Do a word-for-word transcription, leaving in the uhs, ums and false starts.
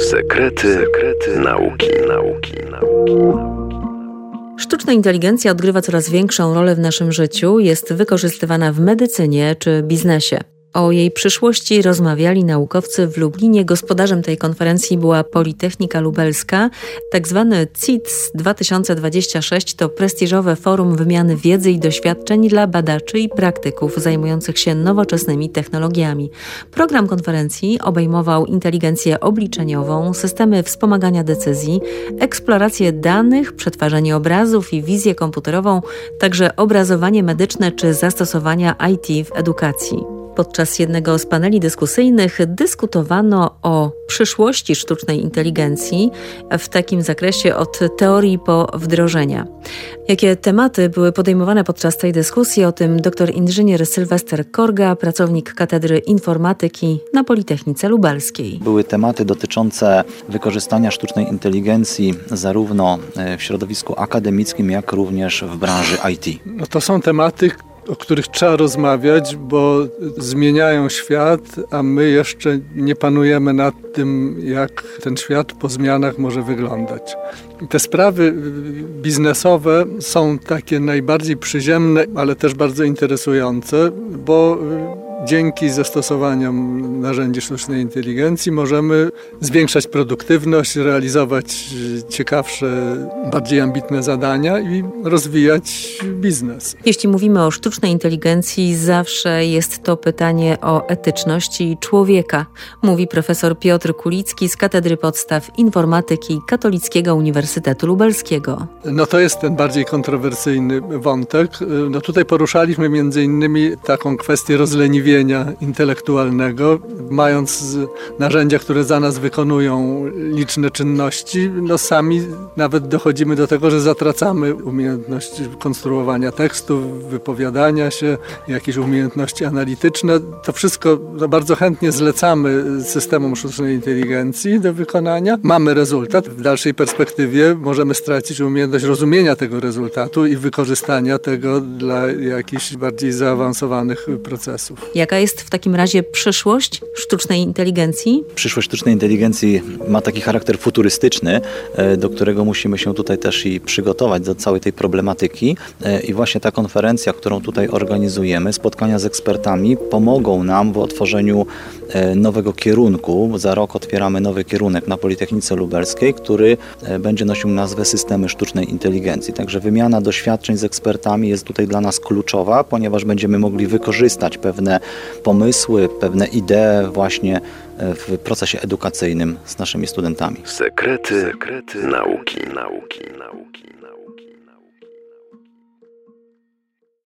Sekrety, sekrety nauki, nauki, nauki. Sztuczna inteligencja odgrywa coraz większą rolę w naszym życiu, jest wykorzystywana w medycynie czy biznesie. O jej przyszłości rozmawiali naukowcy w Lublinie. Gospodarzem tej konferencji była Politechnika Lubelska. Tak zwany C I T S dwa tysiące dwadzieścia sześć to prestiżowe forum wymiany wiedzy i doświadczeń dla badaczy i praktyków zajmujących się nowoczesnymi technologiami. Program konferencji obejmował inteligencję obliczeniową, systemy wspomagania decyzji, eksplorację danych, przetwarzanie obrazów i wizję komputerową, także obrazowanie medyczne czy zastosowania I T w edukacji. Podczas jednego z paneli dyskusyjnych dyskutowano o przyszłości sztucznej inteligencji w takim zakresie od teorii po wdrożenia. Jakie tematy były podejmowane podczas tej dyskusji? O tym dr inżynier Sylwester Korga, pracownik Katedry Informatyki na Politechnice Lubelskiej. Były tematy dotyczące wykorzystania sztucznej inteligencji zarówno w środowisku akademickim, jak również w branży I T. No to są tematy, o których trzeba rozmawiać, bo zmieniają świat, a my jeszcze nie panujemy nad tym, jak ten świat po zmianach może wyglądać. Te sprawy biznesowe są takie najbardziej przyziemne, ale też bardzo interesujące, bo dzięki zastosowaniom narzędzi sztucznej inteligencji możemy zwiększać produktywność, realizować ciekawsze, bardziej ambitne zadania i rozwijać biznes. Jeśli mówimy o sztucznej inteligencji, zawsze jest to pytanie o etyczności człowieka, mówi profesor Piotr Kulicki z Katedry Podstaw Informatyki Katolickiego Uniwersytetu Lubelskiego. No to jest ten bardziej kontrowersyjny wątek. No tutaj poruszaliśmy między innymi taką kwestię rozleniwienia intelektualnego, mając narzędzia, które za nas wykonują liczne czynności, no sami nawet dochodzimy do tego, że zatracamy umiejętność konstruowania tekstów, wypowiadania się, jakieś umiejętności analityczne. To wszystko no, bardzo chętnie zlecamy systemom sztucznej inteligencji do wykonania. Mamy rezultat. W dalszej perspektywie możemy stracić umiejętność rozumienia tego rezultatu i wykorzystania tego dla jakichś bardziej zaawansowanych procesów. Jaka jest w takim razie przyszłość sztucznej inteligencji? Przyszłość sztucznej inteligencji ma taki charakter futurystyczny, do którego musimy się tutaj też i przygotować do całej tej problematyki. I właśnie ta konferencja, którą tutaj organizujemy, spotkania z ekspertami pomogą nam w otworzeniu nowego kierunku. Za rok otwieramy nowy kierunek na Politechnice Lubelskiej, który będzie nosił nazwę Systemy Sztucznej Inteligencji. Także wymiana doświadczeń z ekspertami jest tutaj dla nas kluczowa, ponieważ będziemy mogli wykorzystać pewne pomysły, pewne idee właśnie w procesie edukacyjnym z naszymi studentami. Sekrety, sekrety nauki, nauki, nauki, nauki, nauki.